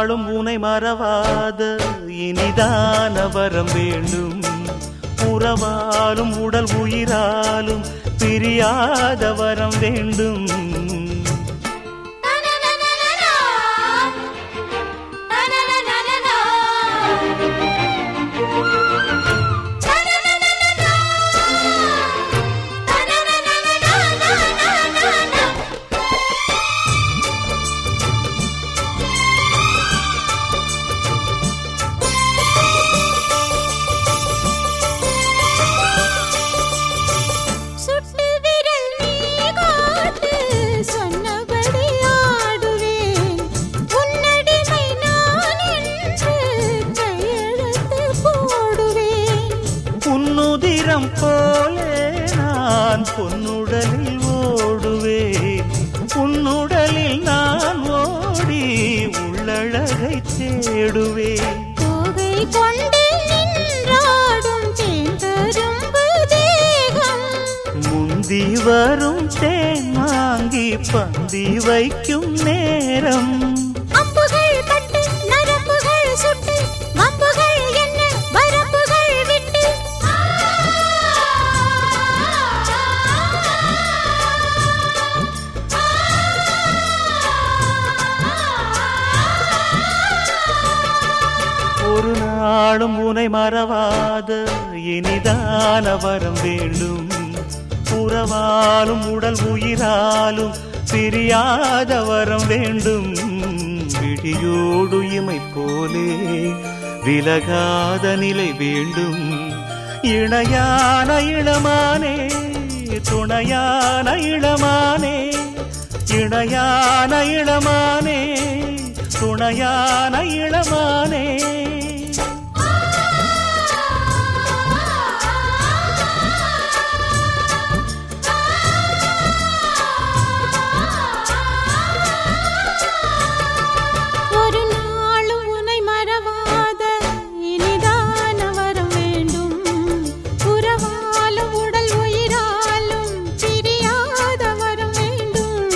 நாளும் உனை மறவாத இனிதான வரம் வேண்டும். உறவாலும் உடல் உயிராலும் பிரியாத வரம் வேண்டும். போலே நான் பொன்னுடலில் ஓடுவேன். உன்னுடலில் நான் ஓடி உள்ளழகை தேடுவேன். கோகை கொண்டு நின்றாடும் தேங்கரும்பு தேகம், முந்தி வரும் தேன் வாங்கி பந்தி வைக்கும் நேரம். அம்புகள் பட்டு நரம்புகள் சுட்டு மம்புகள் என்ன வரம்புகள் விட்டு ஒரு நாளும் உனை மறவாத இனிதான வரம் வேண்டும். உறவாலும் உடல் உயிராலும் பிரியாத வரம் வேண்டும். விழியோடு இமை போலே விலகாத நிலை வேண்டும். இணையான இளமானே துணையான இளமானே, இணையான இளமானே துணையான இளமானே. ஒரு நாளும் உனை மறவாத இனிதான வரம் வேண்டும். உறவாலும் உடல் உயிராலும் பிரியாத வரம் வேண்டும்.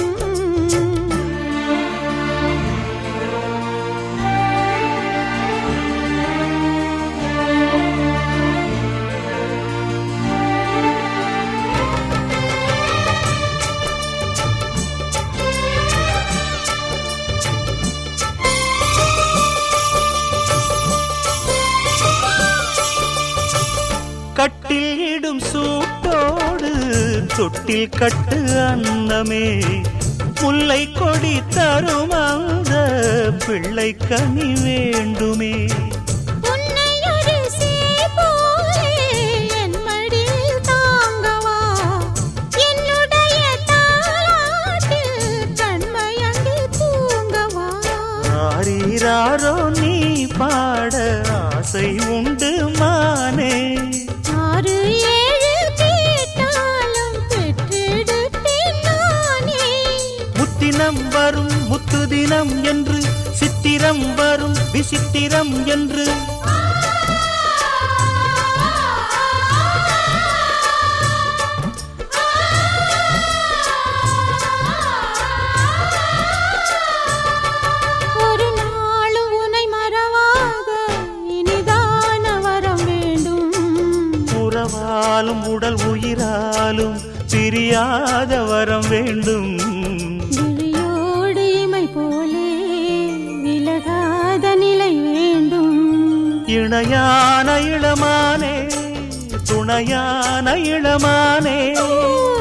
கட்டில் இடும் சூட்டோடு தொட்டில் கட்டு அன்னமே, முல்லை கொடி தரும் அந்த பிள்ளை கனி வேண்டுமே. உன்னை ஒரு சேய் போலே என் மடியில் தாங்கவா, என்னுடைய தாலாட்டில் கண்மயங்கி தூங்கவா. ஆரீராரோ நீ பாட ஆசை உண்டு மானே. 6 7 கேட்டாலும் பெற்றெடுப்பேன் நானே. முத்தினம் வரும் முத்து தினம் என்று, சித்திரம் வரும் விசித்திரம் என்று. ஒரு நாளும் உனை மறவாத இனிதான வரம் வேண்டும். உறவாலும் உடல் உயிராலும் பிரியாத வரம் வேண்டும். விழியோடு இமை போலே விலகாத நிலை வேண்டும். இணையான இளமானே துணையான இளமானே.